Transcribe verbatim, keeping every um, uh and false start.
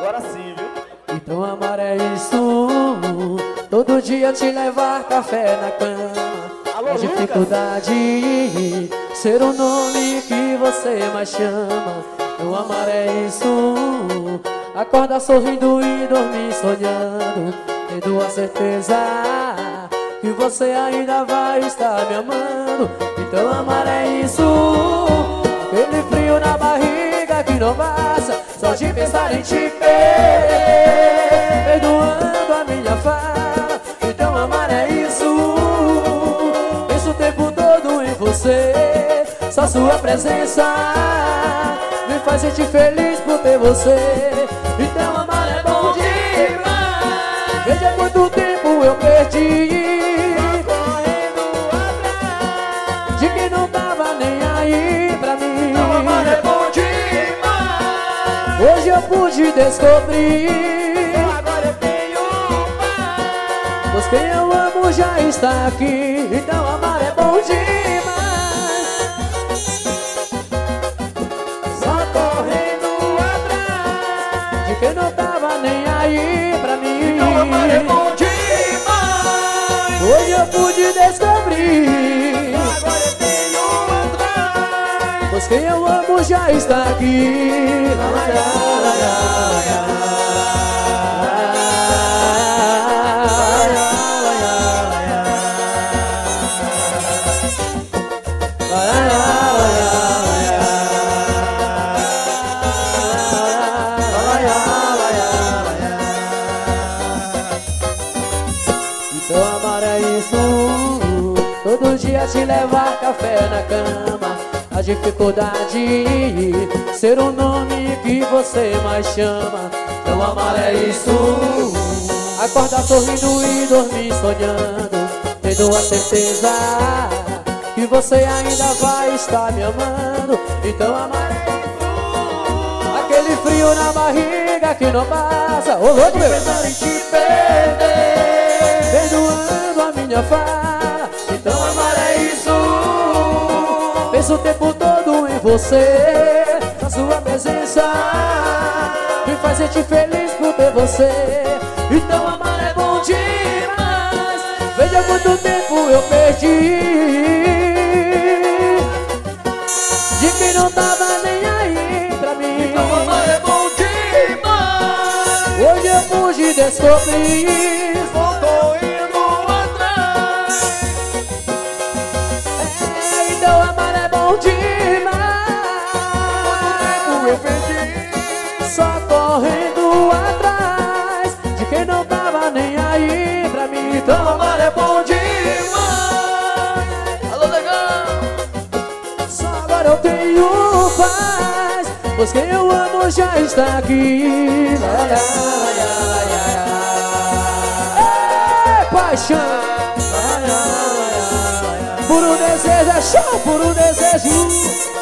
agora sim, viu? Então amar é isso, todo dia te levar café na cama. Alô, A dificuldade, ser o nome que você mais chama. Então amar é isso, acordar sorrindo e dormir sonhando, tendo a certeza que você ainda vai estar me amando. Então amar é isso, aquele frio na barriga que não passa só de pensar em te ver, perdoando a minha fala. Então amar é isso, penso o tempo todo em você, só sua presença me faz sentir feliz por ter você. Então amar é bom demais, veja quanto tempo eu perdi correndo atrás de quem não tava nem aí pra mim. Então amar é bom demais, hoje eu pude descobrir, agora eu tenho paz, pois quem eu amo já está aqui. Então amar é bom demais, só correndo atrás de quem não tava nem aí pra mim. Então amar é bom demais, hoje eu pude descobrir, agora eu tenho atrás, pois quem eu amo já está aqui. La, la, la, la, la, então amar é isso, todo dia te levar café na cama. A dificuldade, ser o nome que você mais chama. Então amar é isso, acordar sorrindo e dormir sonhando, tendo a certeza que você ainda vai estar me amando. Então amar é isso, aquele frio na barriga que não passa, ô louco meu, pensando em te perder, perdoando a minha fala. Então amar é isso, penso o tempo todo em você, a sua presença me faz sentir feliz por ter você. Então amar é bom demais, veja quanto tempo eu perdi de quem não tava nem aí pra mim. então amar é bom demais, hoje eu pude descobrir, só tô indo atrás, é, então amar é bom demais, eu perdi, só correndo atrás de quem não tava nem aí pra mim. Então amar é bom demais, alô legal, só agora eu tenho paz, pois quem eu amo já está aqui. La, la, la, la, la, la. É paixão, la, la, la, la, la. Por um desejo é show, por um desejo